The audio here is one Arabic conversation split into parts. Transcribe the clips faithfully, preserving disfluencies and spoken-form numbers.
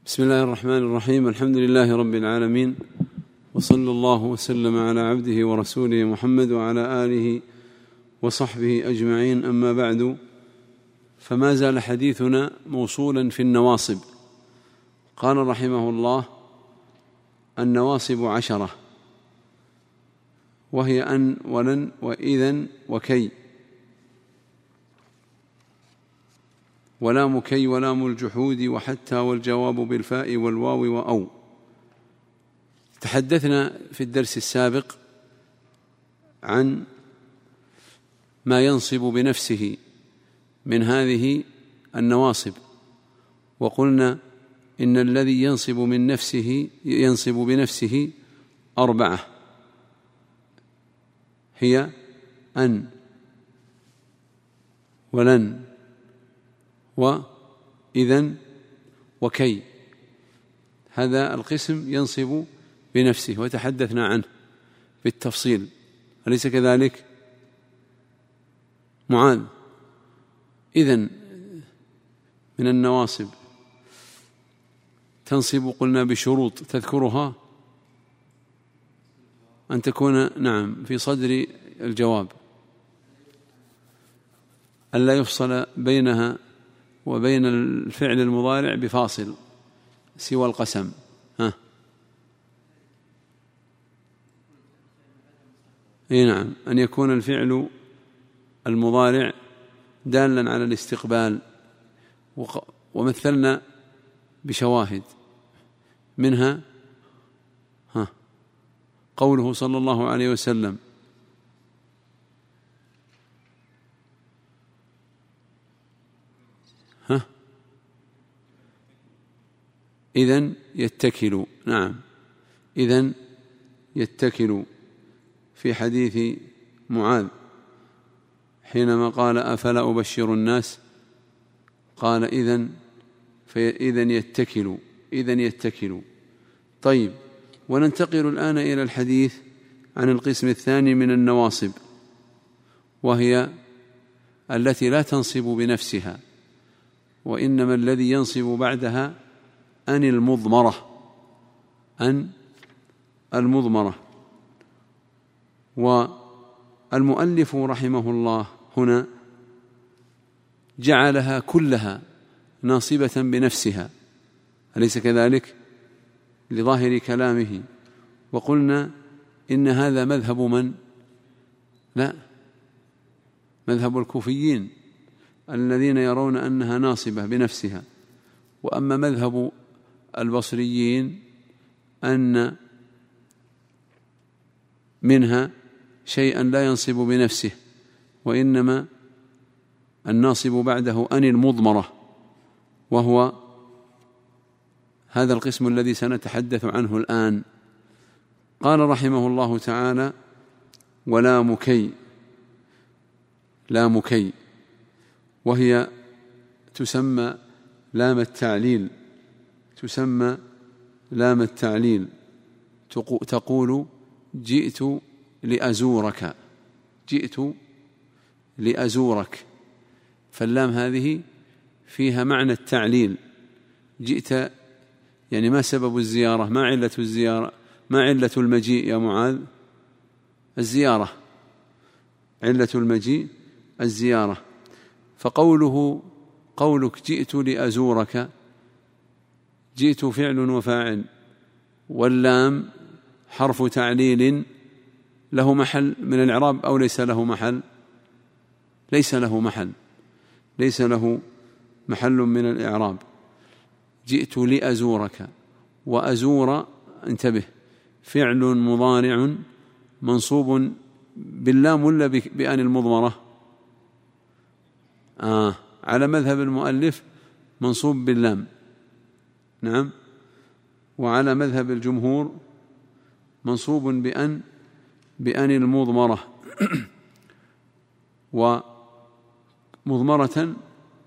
بسم الله الرحمن الرحيم. الحمد لله رب العالمين، وصلى الله وسلم على عبده ورسوله محمد وعلى آله وصحبه أجمعين. أما بعد، فما زال حديثنا موصولا في النواصب. قال رحمه الله: النواصب عشرة، وهي أن ولن وإذن وكي، ولام كي ولام الجحود وحتى والجواب بالفاء والواو وأو. تحدثنا في الدرس السابق عن ما ينصب بنفسه من هذه النواصب، وقلنا إن الذي ينصب من نفسه ينصب بنفسه أربعة، هي أن ولن وإذن وكي. هذا القسم ينصب بنفسه وتحدثنا عنه بالتفصيل، أليس كذلك معاذ؟ إذن من النواصب تنصب، قلنا بشروط تذكرها، أن تكون نعم في صدر الجواب، ألا يفصل بينها وبين الفعل المضارع بفاصل سوى القسم. ها اي نعم، أن يكون الفعل المضارع دالا على الاستقبال، ومثلنا بشواهد منها ها قوله صلى الله عليه وسلم: ها إذن يتكل. نعم، إذن يتكل في حديث معاذ حينما قال: أفلا أبشر الناس؟ قال: إذن فإذن يتكل، إذن يتكل. طيب، وننتقل الآن إلى الحديث عن القسم الثاني من النواصب، وهي التي لا تنصب بنفسها، وإنما الذي ينصب بعدها أن المضمرة، أن المضمرة. والمؤلف رحمه الله هنا جعلها كلها ناصبة بنفسها، أليس كذلك؟ لظاهر كلامه. وقلنا إن هذا مذهب من؟ لا، مذهب الكوفيين الذين يرون أنها ناصبة بنفسها. وأما مذهب البصريين أن منها شيئا لا ينصب بنفسه، وإنما الناصب بعده أن المضمرة، وهو هذا القسم الذي سنتحدث عنه الآن. قال رحمه الله تعالى: ولام كي، لام كي، وهي تسمى لام التعليل، تسمى لام التعليل. تقول: جئت لأزورك، جئت لأزورك. فاللام هذه فيها معنى التعليل. جئت يعني ما سبب الزيارة؟ ما علة الزيارة؟ ما علة المجيء يا معاذ؟ الزيارة، علة المجيء الزيارة. فقوله قولك جئت لأزورك، جئت فعل وفاعل، واللام حرف تعليل له محل من الإعراب أو ليس له محل؟ ليس له محل، ليس له محل من الإعراب. جئت لأزورك، وأزور انتبه فعل مضارع منصوب باللام ولا بأن المضمرة؟ آه على مذهب المؤلف منصوب باللام، نعم. وعلى مذهب الجمهور منصوب بأن بأن المضمرة. ومضمرة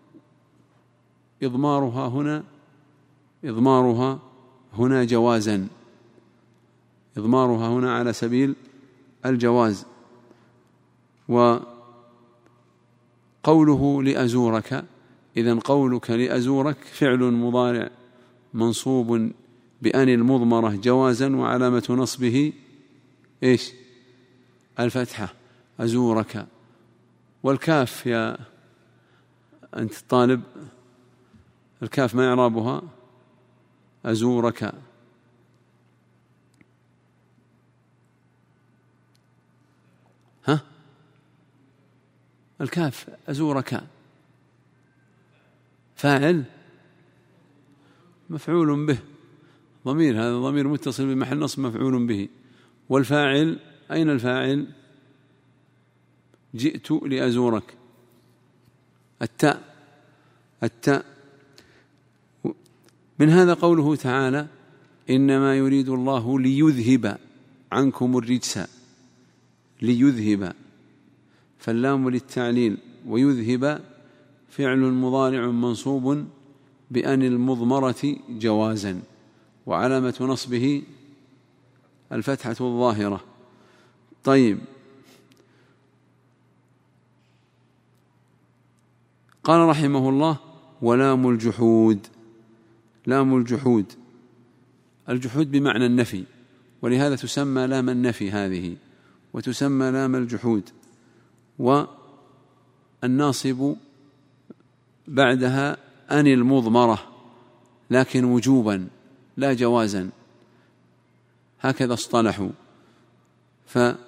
إضمارها هنا إضمارها هنا جوازا، إضمارها هنا على سبيل الجواز. وقوله لأزورك، إذن قولك لأزورك فعل مضارع منصوب بأن المضمرة جوازا وعلامة نصبه إيش؟ الفتحة، أزورك. والكاف يا أنت الطالب، الكاف ما إعرابها؟ أزورك. ها؟ الكاف أزورك فاعل مفعول به، ضمير، هذا ضمير متصل بمحل نصب مفعول به. والفاعل أين الفاعل؟ جئت لأزورك، التاء، التاء. من هذا قوله تعالى إنما يريد الله ليذهب عنكم الرجس، ليذهب، فاللام للتعليل، ويذهب فعل مضارع منصوب بأن المضمرة جوازا وعلامة نصبه الفتحة الظاهرة. طيب، قال رحمه الله ولام الجحود. لام الجحود، الجحود بمعنى النفي، ولهذا تسمى لام النفي هذه، وتسمى لام الجحود. والناصب بعدها أن المضمرة، لكن وجوبا لا جوازا، هكذا اصطلحوا. فهذه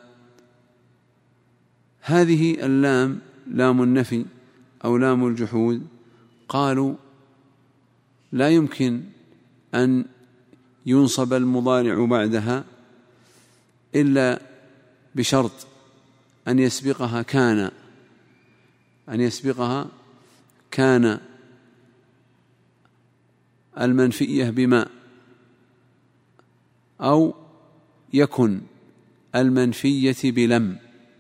اللام لام النفي أو لام الجحود، قالوا لا يمكن أن ينصب المضارع بعدها إلا بشرط أن يسبقها كان، أن يسبقها كان المنفية بما، أو يكن المنفية بلم.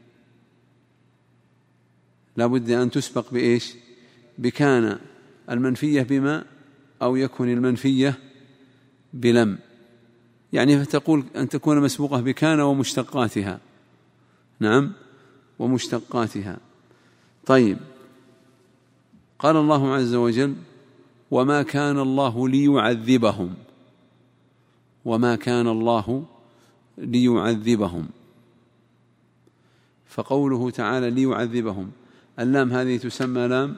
لا بد أن تسبق بإيش؟ بكان المنفية بما، أو يكن المنفية بلم. يعني فتقول أن تكون مسبوقة بكان ومشتقاتها، نعم، ومشتقاتها. طيب، قال الله عز وجل وما كان الله ليعذبهم، وما كان الله ليعذبهم. فقوله تعالى ليعذبهم، اللام هذه تسمى لام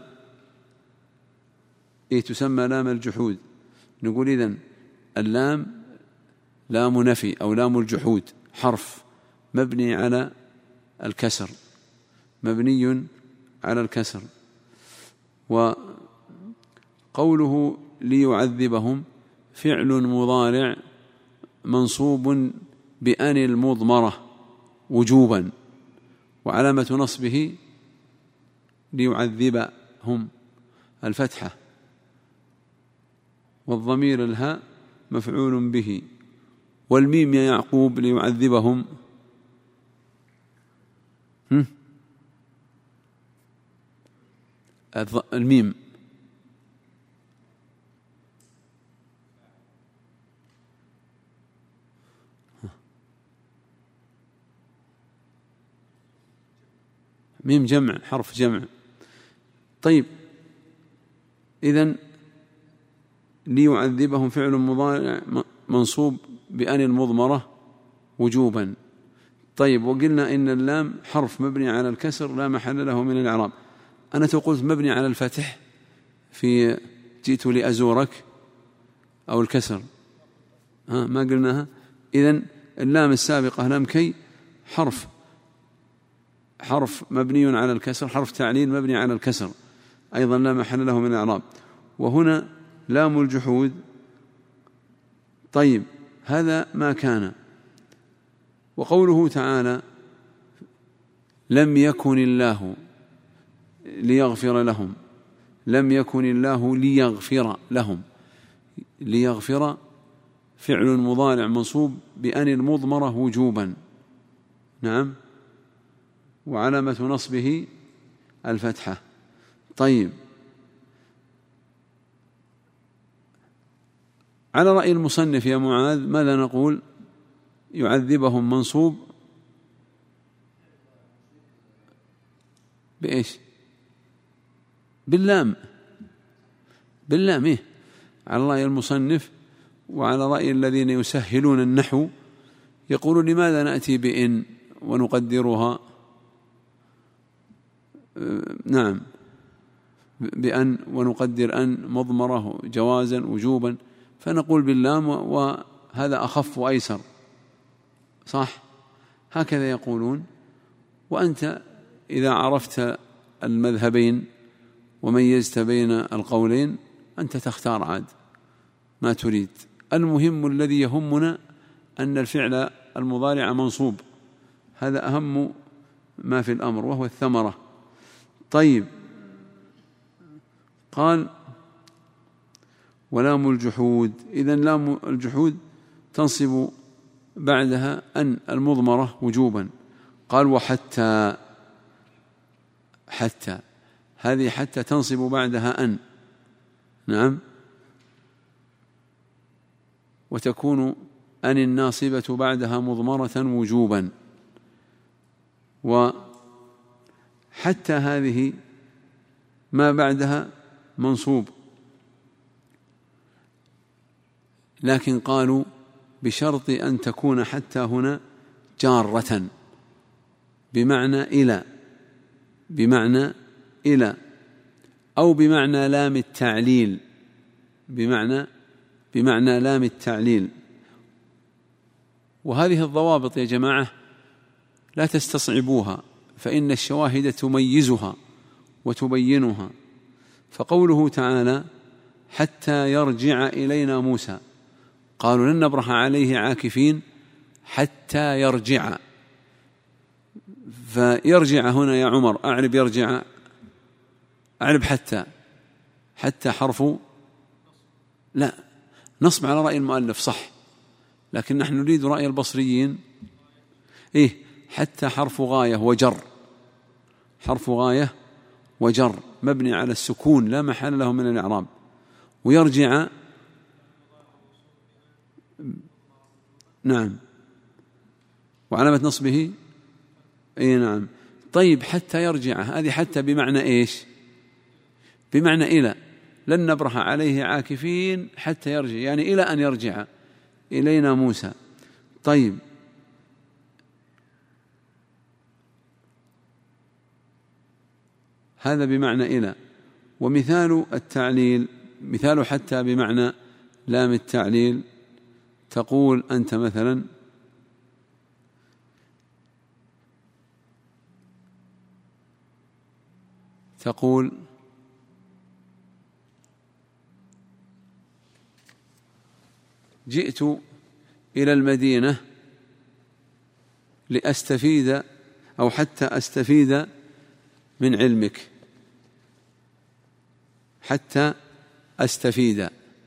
إيه؟ تسمى لام الجحود. نقول إذن اللام لام نفي أو لام الجحود، حرف مبني على الكسر، مبني على الكسر. وقوله ليعذبهم فعل مضارع منصوب بأن المضمرة وجوبا، وعلامة نصبه ليعذبهم الفتحة، والضمير الهاء مفعول به. والميم يا يعقوب ليعذبهم هم؟ الميم ميم جمع، حرف جمع. طيب، إذن ليعذبهم فعل مضارع منصوب بأن المضمرة وجوبا. طيب، وقلنا إن اللام حرف مبني على الكسر لا محل له من الإعراب. أنا قلت مبني على الفتح في جئت لأزورك، أو الكسر، ها ما قلناها. إذن اللام السابقة لام كي حرف حرف مبني على الكسر، حرف تعليل مبني على الكسر أيضا لا محل له من الإعراب. وهنا لام الجحود. طيب، هذا ما كان. وقوله تعالى لم يكن الله ليغفر لهم، لم يكن الله ليغفر لهم، ليغفر فعل مضارع منصوب بأن المضمرة وجوبا، نعم، وعلامة نصبه الفتحة. طيب، على رأي المصنف يا معاذ ماذا نقول؟ يعذبهم منصوب بإيش؟ باللام، باللام إيه؟ على رأي المصنف وعلى رأي الذين يسهلون النحو يقولون لماذا نأتي بإن ونقدرها نعم بأن ونقدر أن مضمرة جوازا وجوبا، فنقول باللام وهذا أخف وأيسر، صح؟ هكذا يقولون. وأنت إذا عرفت المذهبين وميزت بين القولين أنت تختار عاد ما تريد. المهم الذي يهمنا أن الفعل المضارع منصوب، هذا أهم ما في الأمر وهو الثمرة. طيب، قال ولام الجحود، إذن لام الجحود تنصب بعدها أن المضمرة وجوبا. قال وحتى، حتى هذه حتى تنصب بعدها أن، نعم، وتكون أن الناصبة بعدها مضمرة وجوبا. وحتى هذه ما بعدها منصوب، لكن قالوا بشرط أن تكون حتى هنا جارة بمعنى إلى، بمعنى إلى أو بمعنى لام التعليل، بمعنى بمعنى لام التعليل. وهذه الضوابط يا جماعة لا تستصعبوها، فإن الشواهد تميزها وتبينها. فقوله تعالى حتى يرجع إلينا موسى، قالوا لن نبرح عليه عاكفين حتى يرجع. فيرجع هنا يا عمر أعرب يرجع، أعرب حتى، حتى حرف لا نصب على رأي المؤلف صح، لكن نحن نريد رأي البصريين. إيه حتى حرف غاية وجر، حرف غاية وجر مبني على السكون لا محل له من الإعراب. ويرجع نعم وعلامة نصبه أي نعم. طيب حتى يرجع، هذه حتى بمعنى إيش؟ بمعنى إلى، لن نبرح عليه عاكفين حتى يرجع، يعني إلى أن يرجع إلينا موسى. طيب هذا بمعنى إلى. ومثال التعليل، مثال حتى بمعنى لام التعليل، تقول أنت مثلا تقول جئت إلى المدينة لأستفيد أو حتى أستفيد من علمك، حتى أستفيد.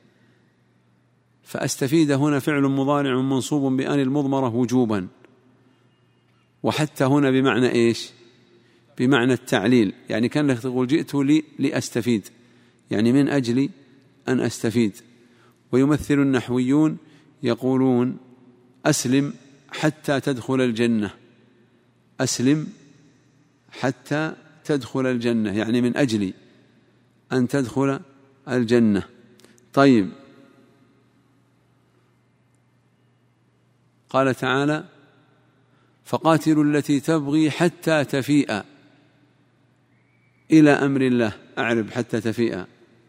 فأستفيد هنا فعل مضارع منصوب بأن المضمرة وجوبا، وحتى هنا بمعنى إيش؟ بمعنى التعليل، يعني كان لك تقول جئت لي لأستفيد، يعني من أجل أن أستفيد. ويمثل النحويون يقولون أسلم حتى تدخل الجنة، أسلم حتى تدخل الجنة، يعني من أجل أن تدخل الجنة. طيب قال تعالى فقاتلوا التي تبغي حتى تفيء إلى أمر الله، أعرب حتى تفيء،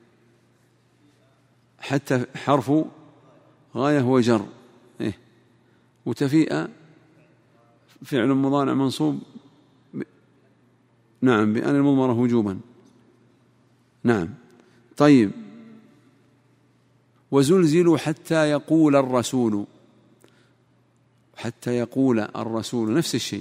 حتى حرف غاية وجر إيه؟ وتفيء فعل مضارع منصوب ب... نعم بأن المضمرة وجوبا. نعم. طيب وزلزلوا حتى يقول الرسول، حتى يقول الرسول نفس الشيء،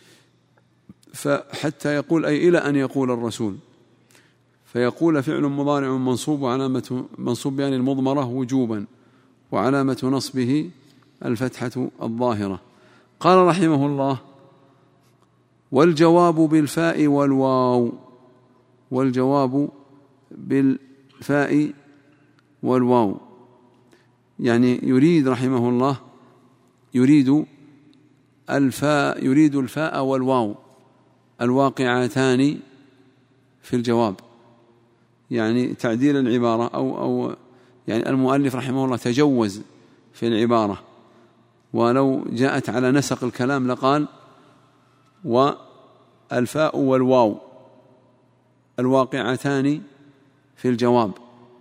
فحتى يقول أي إلى أن يقول الرسول. فيقول فعل مضارع منصوب وعلامة منصوب بأن المضمرة وجوبا، وعلامة نصبه الفتحة الظاهرة. قال رحمه الله والجواب بالفاء والواو، والجواب بالفاء والواو، يعني يريد رحمه الله يريد الفاء، يريد الفاء والواو الواقعتان في الجواب، يعني تعديل العبارة أو أو يعني المؤلف رحمه الله تجوز في العبارة، ولو جاءت على نسق الكلام لقال والفاء والواو الواقعتان في الجواب.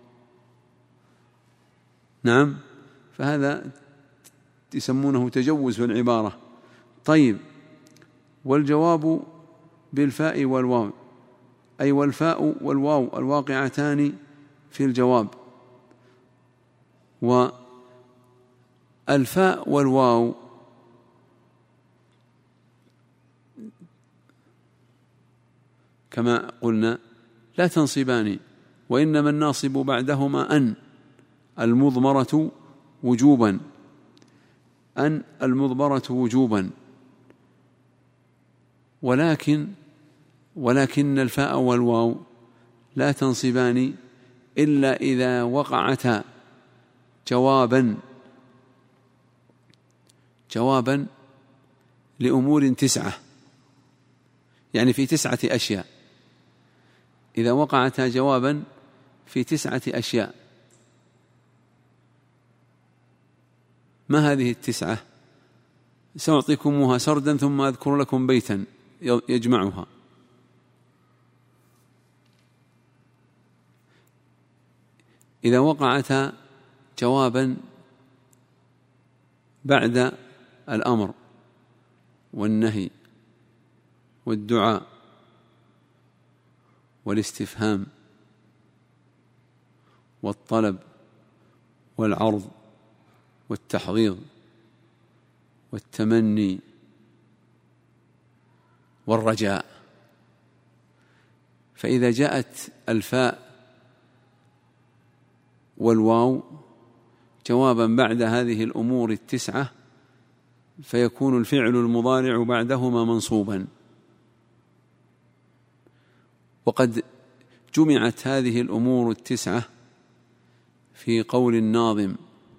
نعم، فهذا يسمونه تجوز في العبارة. طيب، والجواب بالفاء والواو، أي والفاء والواو الواقعتان في الجواب. والفاء والواو كما قلنا لا تنصبان، وإنما الناصب بعدهما أن المضمرة وجوبا، أن المضمرة وجوبا. ولكن ولكن الفاء والواو لا تنصبان إلا إذا وقعتا جوابا جوابا لأمور تسعة، يعني في تسعة أشياء. إذا وقعتا جوابا في تسعة أشياء. ما هذه التسعة؟ سأعطيكموها سردا ثم أذكر لكم بيتا يجمعها. إذا وقعتا جوابا بعد الأمر والنهي والدعاء والاستفهام والطلب والعرض والتحضيض والتمني والرجاء، فإذا جاءت الفاء والواو جوابا بعد هذه الأمور التسعة فيكون الفعل المضارع بعدهما منصوبا. وقد جمعت هذه الأمور التسعة في قول الناظم: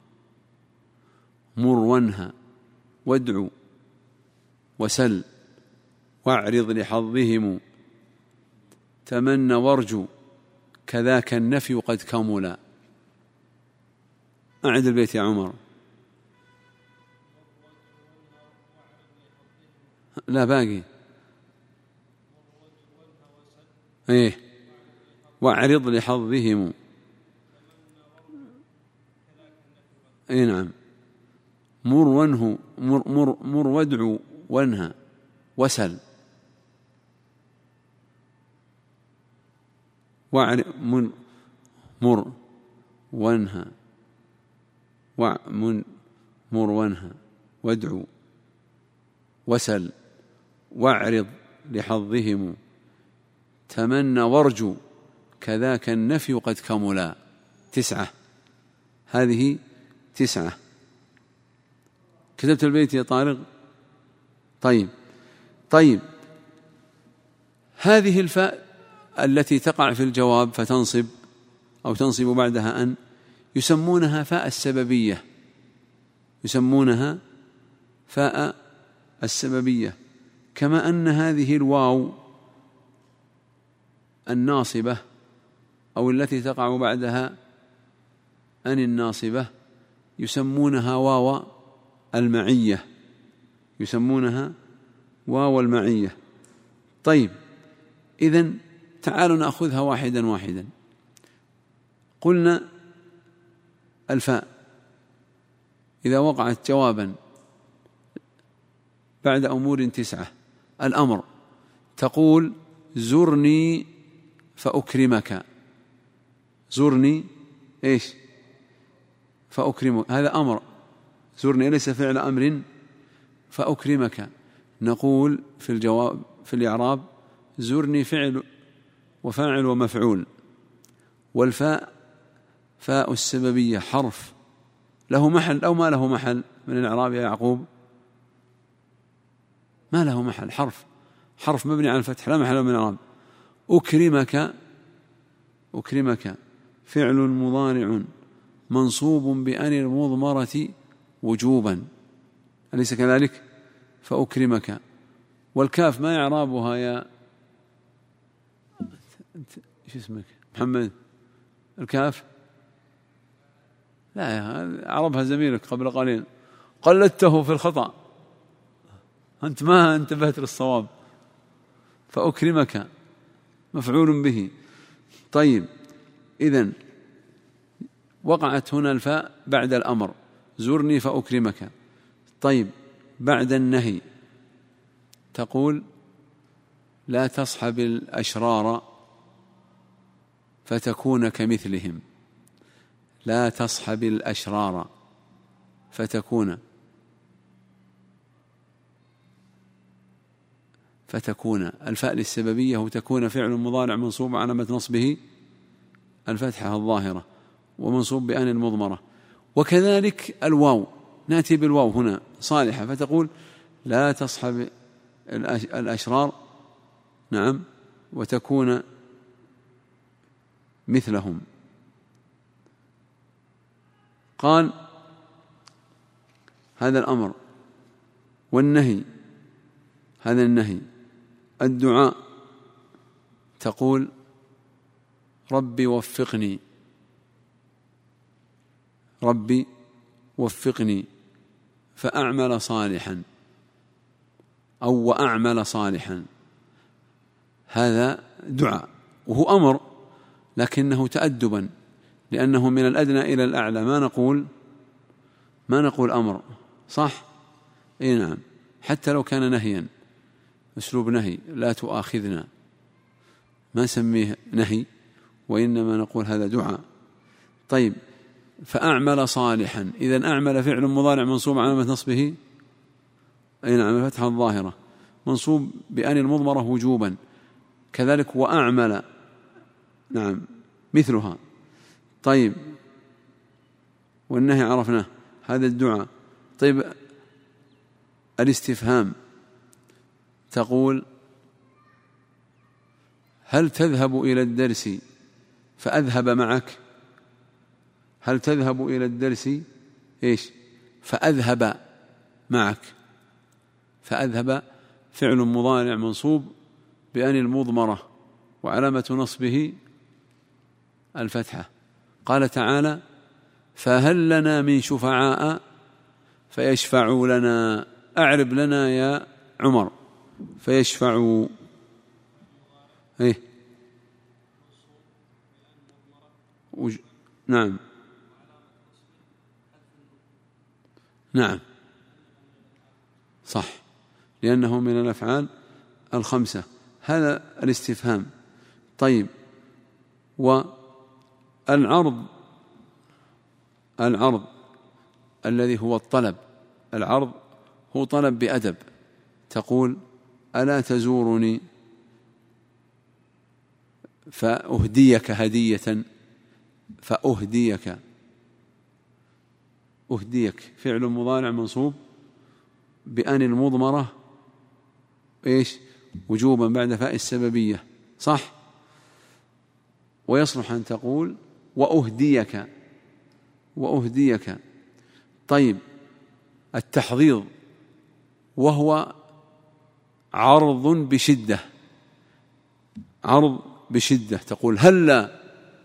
مر وانهى وادع وسل واعرض لحظهم تمن وارجو كذاك النفي قد كملا. أعد البيت يا عمر. لا باقي. ايه واعرض لحظهم. اي نعم. مر وانه مر, مر, مر وادعو وانهى وسل واعرض مر, مر وانهى ومن مر وانهى وادعو وسل واعرض لحظهم تمنى وارجو كذاك النفي قد كملا. تسعة، هذه تسعة. كتبت البيت يا طارق؟ طيب طيب هذه الفاء التي تقع في الجواب فتنصب أو تنصب بعدها أن يسمونها فاء السببية، يسمونها فاء السببية. كما أن هذه الواو الناصبة أو التي تقع بعدها أن الناصبة يسمونها واو المعية، يسمونها واو المعية. طيب، إذن تعالوا نأخذها واحدا واحدا. قلنا الفاء إذا وقعت جوابا بعد أمور تسعة. الأمر تقول زرني فأكرمك، زرني إيش فأكرمك، هذا أمر. زرني ليس فعل أمر. فأكرمك نقول في الجواب في الإعراب زرني فعل وفاعل ومفعول، والفاء فاء السببية حرف له محل أو ما له محل من الإعراب يا يعقوب؟ ما له محل، حرف حرف مبني على الفتح لا محل من الإعراب. أكرمك أكرمك فعل مضارع منصوب بأن المضمرة وجوبا، أليس كذلك؟ فأكرمك. والكاف ما إعرابها يا إيش اسمك محمد؟ الكاف لا، عربها زميلك قبل قليل، قلدته في الخطأ، أنت ما انتبهت للصواب، فأكرمك مفعول به. طيب، إذن وقعت هنا الفاء بعد الأمر، زرني فأكرمك. طيب، بعد النهي تقول لا تصحب الأشرار فتكون كمثلهم. لا تصحب الأشرار فتكون فتكون الفاء للسببية، وتكون فعل مضارع منصوب علامة نصبه الفتحة الظاهرة ومنصوب بأن المضمرة. وكذلك الواو، نأتي بالواو هنا صالحة، فتقول لا تصحب الأشرار، نعم، وتكون مثلهم. قال هذا الأمر، والنهي هذا النهي. الدعاء تقول ربي وفقني، ربي وفقني فأعمل صالحا، أو وأعمل صالحا. هذا دعاء وهو أمر، لكنه تأدبا، لأنه من الأدنى إلى الأعلى، ما نقول ما نقول أمر، صح؟ إيه نعم، حتى لو كان نهيا، أسلوب نهي، لا تؤاخذنا، ما نسميه نهي، وإنما نقول هذا دعاء. طيب، فأعمل صالحا، إذن أعمل فعل مضارع منصوب علامة نصبه أي نعم الفتحة الظاهرة، منصوب بأن المضمرة وجوبا. كذلك وأعمل، نعم، مثلها. طيب، والنهي عرفناه، هذا الدعاء. طيب، الاستفهام تقول هل تذهب إلى الدرس فأذهب معك؟ هل تذهب إلى الدرس إيش فأذهب معك؟ فأذهب فعل مضارع منصوب بأن المضمرة وعلامة نصبه الفتحة. قال تعالى فهل لنا من شفعاء فيشفعوا لنا. أعرب لنا يا عمر فيشفعوا، إيه؟ وج... نعم نعم صح، لأنه من الأفعال الخمسة. هذا الاستفهام. طيب، والعرض، العرض الذي هو الطلب، العرض هو طلب بأدب. تقول ألا تزورني فأهديك هدية، فأهديك، أهديك فعل مضارع منصوب بأن المضمرة إيش وجوبا بعد فاء السببية، صح؟ ويصلح أن تقول وأهديك، وأهديك. طيب، التحضيض وهو عرض بشدة، عرض بشدة. تقول هلا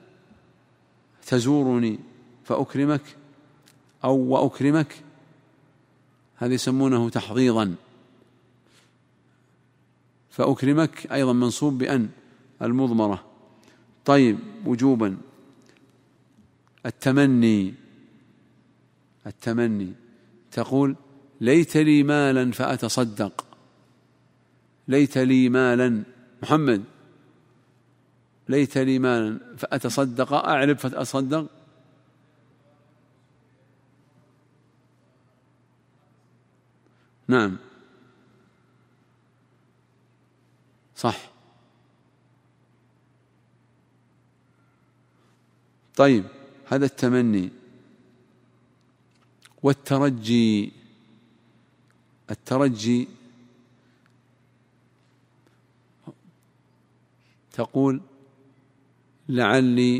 تزورني فأكرمك، أو وأكرمك، هذا يسمونه تحضيضا. فأكرمك أيضا منصوب بأن المضمرة. طيب، وجوبا. التمني، التمني تقول ليت لي مالا فأتصدق، ليت لي مالا، محمد، ليت لي مالا فأتصدق. أعرب فأتصدق، نعم صح. طيب، هذا التمني. والترجي، الترجي تقول لعلي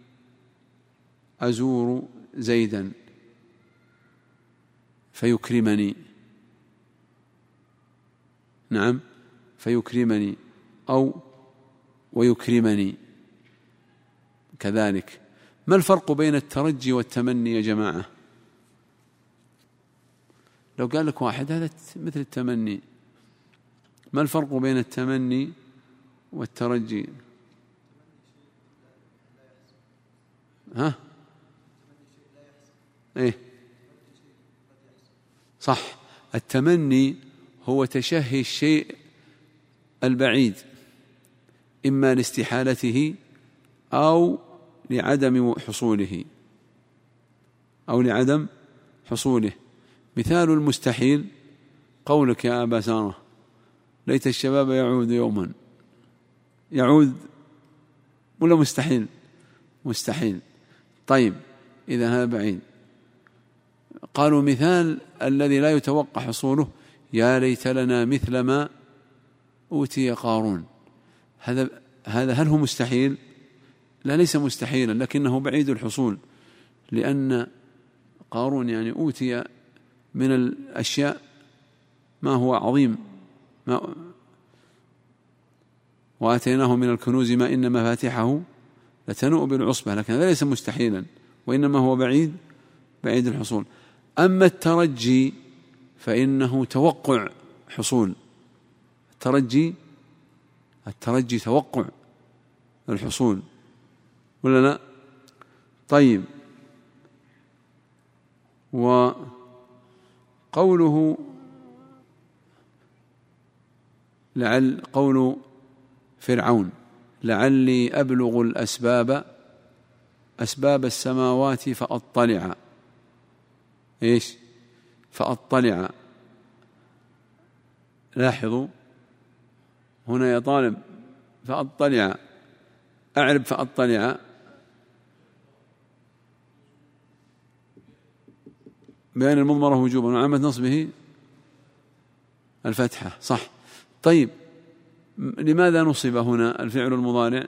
أزور زيدا فيكرمني، نعم فيكرمني، أو ويكرمني كذلك. ما الفرق بين الترجي والتمني يا جماعة؟ لو قال لك واحد هذا مثل التمني، ما الفرق بين التمني والترجي؟ ها؟ ايه صح. التمني هو تشهي الشيء البعيد إما لاستحالته أو لعدم حصوله أو لعدم حصوله. مثال المستحيل قولك يا أبا سارة ليت الشباب يعود يوما، يعود ولا مستحيل؟ مستحيل. طيب إذا هذا بعيد. قالوا مثال الذي لا يتوقع حصوله يا ليت لنا مثل ما أوتي قارون، هذا هذا هل هو مستحيل؟ لا، ليس مستحيلا، لكنه بعيد الحصول، لأن قارون يعني أوتي من الأشياء ما هو عظيم، ما وآتيناه من الكنوز ما إن مفاتحه لتنوء بالعصبة، لكن هذا ليس مستحيلا وإنما هو بعيد بعيد الحصول. أما الترجي فإنه توقع حصول، الترجي الترجي توقع الحصول ولا لا؟ طيب، وقوله لعل قول فرعون لعلي أبلغ الأسباب أسباب السماوات فأطلع، إيش فأطلع؟ لاحظوا هنا يا طالب، فأطلع أعرب فأطلع بيان المضمرة وجوبا وعلامة نصبه الفتحة، صح. طيب لماذا نصب هنا الفعل المضارع؟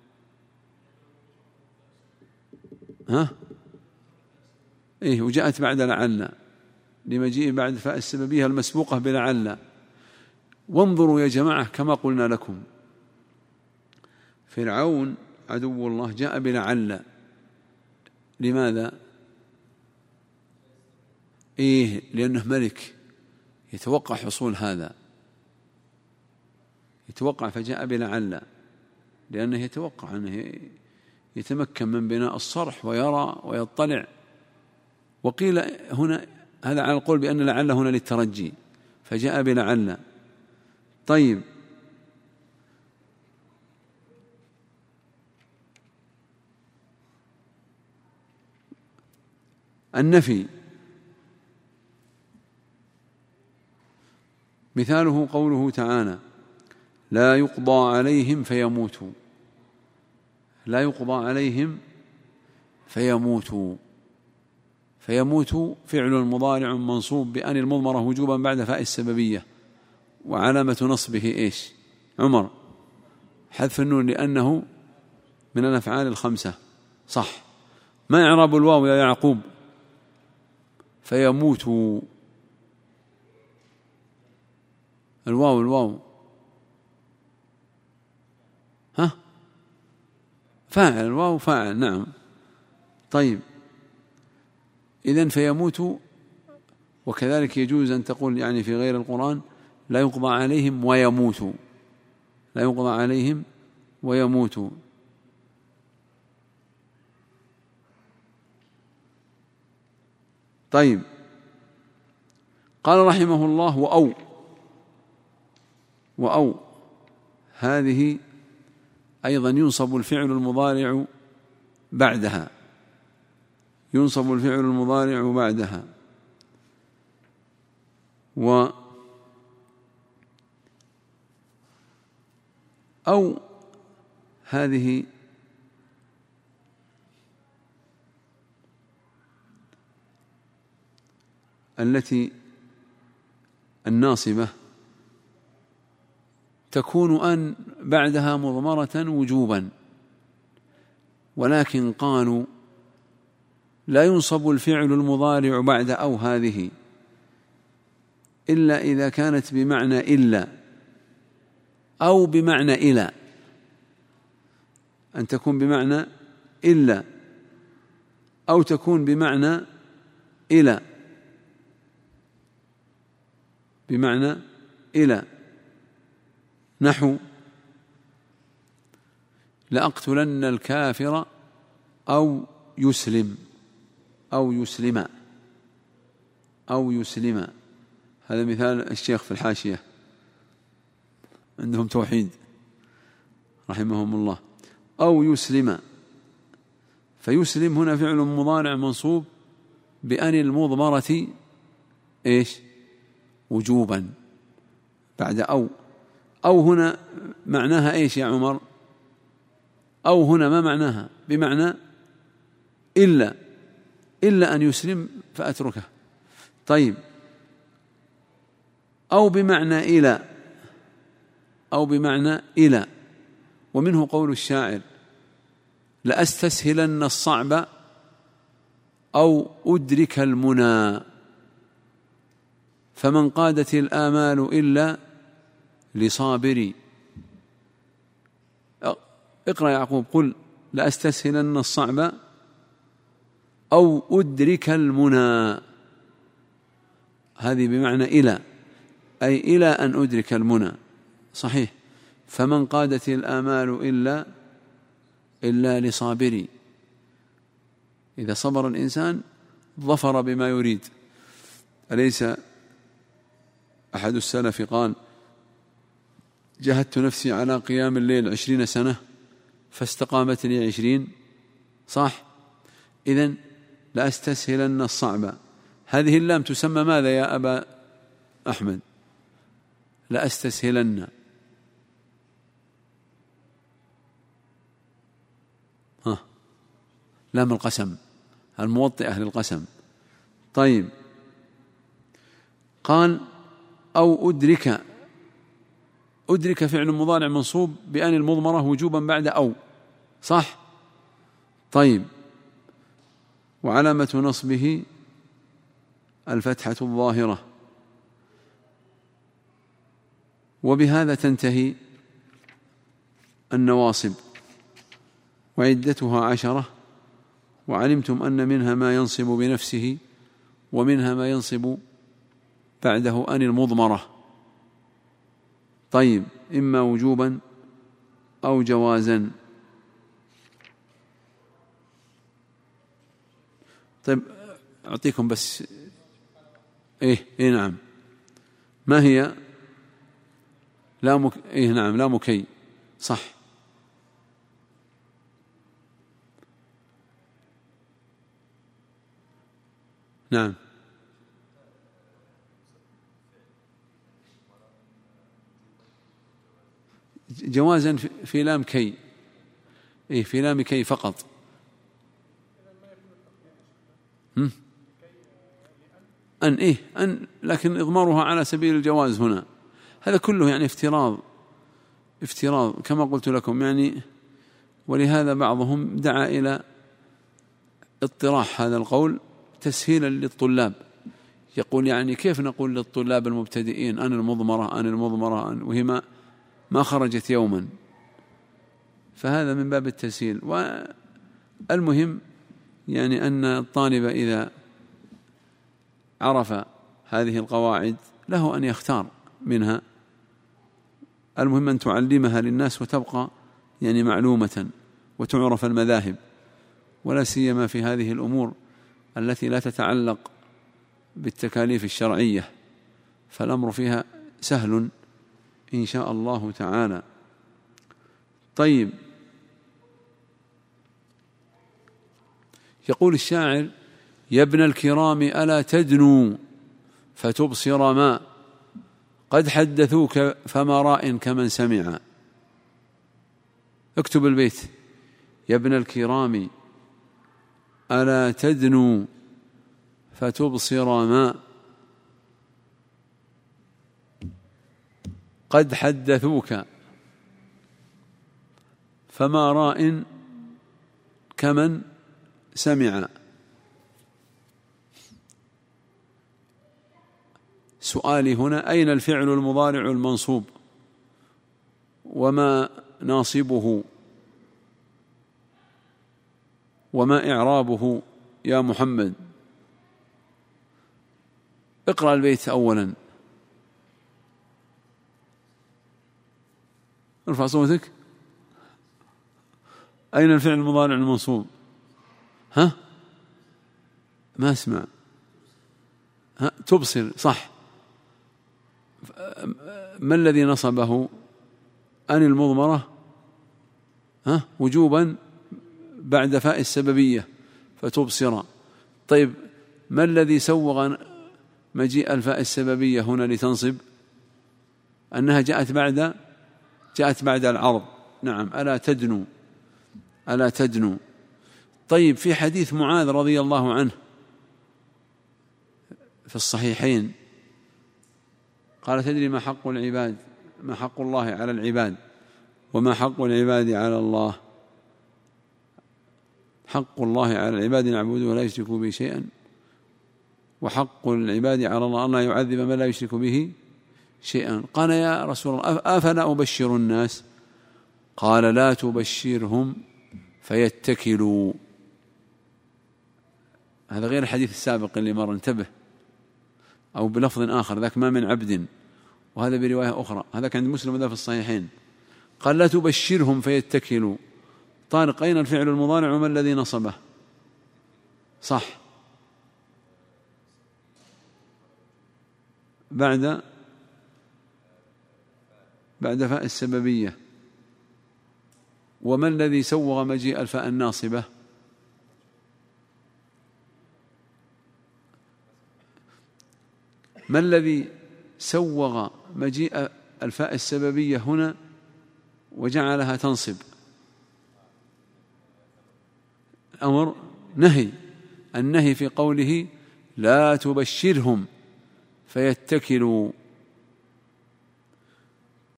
ها؟ إيه، وجاءت بعد لعل لمجيء بعد فاء السببية المسبوقة بلعل. وانظروا يا جماعة كما قلنا لكم، فرعون عدو الله جاء بلعل، لماذا؟ إيه، لأنه ملك يتوقع حصول هذا، يتوقع فجاء بلعل، لأنه يتوقع أنه يتمكن من بناء الصرح ويرى ويطلع. وقيل هنا هذا على القول بأن لعل هنا للترجي فجاء بلعل. طيب، النفي مثاله قوله تعالى لا يقضى عليهم فيموتوا، لا يقضى عليهم فيموتوا، فيموت فعل مضارع منصوب بأن المضمرة وجوبا بعد فاء السببية، وعلامة نصبه إيش عمر؟ حذف النون لأنه من الأفعال الخمسة، صح. ما إعراب الواو يا يعقوب؟ فيموت، الواو الواو ها فاعل، الواو فاعل، نعم. طيب إذن فيموت. وكذلك يجوز أن تقول يعني في غير القرآن لا يقضى عليهم ويموتوا، لا يقضى عليهم ويموتوا. طيب، قال رحمه الله وأو، وأو هذه أيضا ينصب الفعل المضارع بعدها، ينصب الفعل المضارع بعدها. و أو هذه التي الناصبة تكون أن بعدها مضمرة وجوبا، ولكن قالوا لا ينصب الفعل المضارع بعد أو هذه إلا إذا كانت بمعنى إلا أو بمعنى إلى، أن تكون بمعنى إلا أو تكون بمعنى إلى، بمعنى إلى، نحو لأقتلن الكافر أو يسلم، أو يسلم، أو يسلم. هذا مثال الشيخ في الحاشية، عندهم توحيد رحمهم الله. أو يسلم، فيسلم هنا فعل مضارع منصوب بأن المضمرة إيش؟ وجوبا بعد أو. أو هنا معناها إيش يا عمر؟ أو هنا ما معناها؟ بمعنى إلا، إلا أن يسلم فأتركه. طيب، أو بمعنى إلى، أو بمعنى إلى. ومنه قول الشاعر: لأستسهلن الصعب أو أدرك المنى، فمن قادت الآمال إلا لصابري. اقرأ يعقوب: قل لأستسهلن الصعب أو أدرك المنى. هذه بمعنى إلى، أي إلى أن أدرك المنى، صحيح. فمن قادت الآمال إلا إلا لصابري. إذا صبر الإنسان ظفر بما يريد. أليس أحد السلف قال: جهدت نفسي على قيام الليل عشرين سنة فاستقامت لي عشرين؟ صح. إذن لأستسهلن الصعب، هذه اللام تسمى ماذا يا أبا أحمد؟ لأستسهلن، ها، لام القسم الموطئة للقسم. طيب، قال: أو أدرك. أدرك فعل مضارع منصوب بأن المضمرة وجوبا بعد أو، صح. طيب، وعلامة نصبه الفتحة الظاهرة. وبهذا تنتهي النواصب، وعدتها عشرة. وعلمتم أن منها ما ينصب بنفسه، ومنها ما ينصب بعده أن المضمرة. طيب، إما وجوبا أو جوازا. طيب، أعطيكم بس إيه إيه نعم. ما هي؟ لا مك... إيه نعم، لا مكي، صح. نعم، جوازا في لام كي، إيه في لام كي فقط. هم؟ أن إيه أن، لكن إضمارها على سبيل الجواز هنا. هذا كله يعني افتراض، افتراض كما قلت لكم يعني. ولهذا بعضهم دعا إلى اطراح هذا القول تسهيلا للطلاب. يقول يعني كيف نقول للطلاب المبتدئين أن المضمرة أن المضمرة أن، وهي ما ما خرجت يوما. فهذا من باب التسهيل. والمهم يعني أن الطالب إذا عرف هذه القواعد له أن يختار منها. المهم أن تعلمها للناس وتبقى يعني معلومة وتعرف المذاهب، ولا سيما في هذه الأمور التي لا تتعلق بالتكاليف الشرعية، فالأمر فيها سهل إن شاء الله تعالى. طيب، يقول الشاعر: يا ابن الكرام ألا تدنو فتبصر ما قد حدثوك فما راء كمن سمع. اكتب البيت: يا ابن الكرام ألا تدنو فتبصر ما قد حدثوك فما راء كمن سمع. سؤالي هنا: أين الفعل المضارع المنصوب وما ناصبه وما إعرابه يا محمد. اقرأ البيت أولا. ارفع صوتك. أين الفعل المضارع المنصوب؟ ها ما اسمع. ها تبصر صح. ما الذي نصبه؟ أن المضمرة ها وجوبا بعد فاء السببية فتبصر. طيب ما الذي سوغ مجيء الفاء السببية هنا لتنصب؟ أنها جاءت بعد جاءت بعد العرض. نعم ألا تدنو ألا تدنو. طيب في حديث معاذ رضي الله عنه في الصحيحين قال تدري ما حق العباد ما حق الله على العباد وما حق العباد على الله؟ حق الله على العباد أن يعبدوه ولا يشركوا به شيئا، وحق العباد على الله أن لا يعذب من لا يشرك به شيئا. قال يا رسول الله أفلا أبشر الناس؟ قال لا تبشرهم فيتكلوا. هذا غير الحديث السابق اللي مر، انتبه، أو بلفظ آخر ذاك ما من عبد، وهذا برواية أخرى، هذا كان عند مسلم وذا في الصحيحين. قال لا تبشرهم فيتكلوا. طارق أين الفعل المضارع وما الذي نصبه؟ صح بعد بعد فاء السببية. وما الذي سوغ مجيء الفاء الناصبة؟ ما الذي سوغ مجيء الفاء السببية هنا وجعلها تنصب؟ أمر نهي، النهي في قوله لا تبشرهم فيتكلوا.